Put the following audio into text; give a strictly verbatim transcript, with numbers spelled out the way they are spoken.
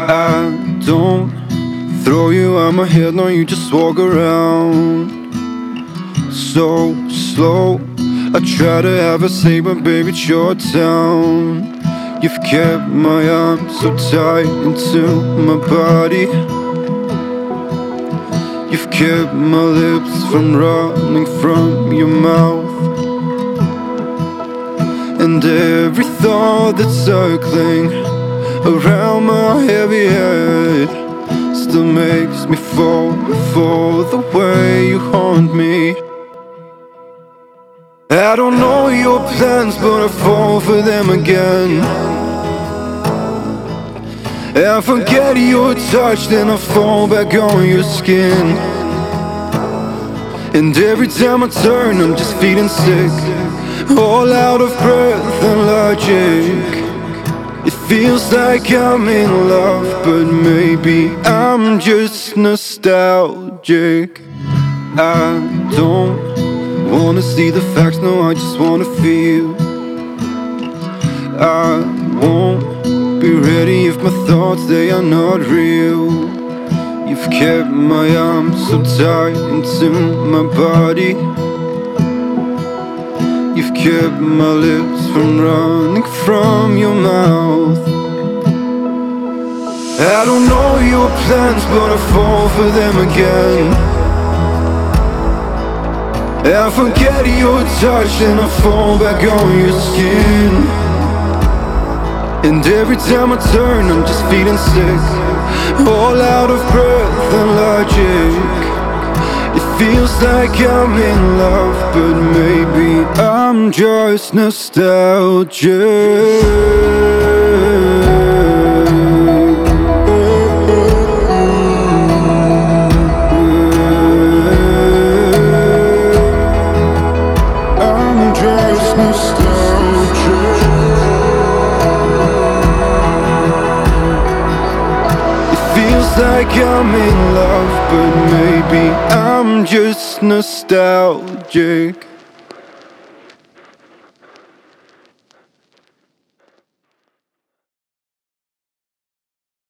I don't throw you out my head, no, you just walk around so slow. I try to have a say, but baby, it's your town. You've kept my arms so tight into my body. You've kept my lips from running from your mouth. And every thought that's circling around my heavy head still makes me fall for the way you haunt me. I don't know your plans, but I fall for them again. I forget your touch, then I fall back on your skin. And every time I turn, I'm just feeling sick, all out of breath and logic. It feels like I'm in love, but maybe I'm just nostalgic. I don't wanna see the facts, no, I just wanna feel. I won't be ready if my thoughts, they are not real. You've kept my arms so tight into my body. You've kept my lips from running from your mouth. I don't know your plans, but I fall for them again. I forget your touch, and I fall back on your skin. And every time I turn, I'm just feeling sick, all out of breath and logic. It feels like I'm in love, but maybe I'm just nostalgic. Like I'm in love, but maybe I'm just nostalgic.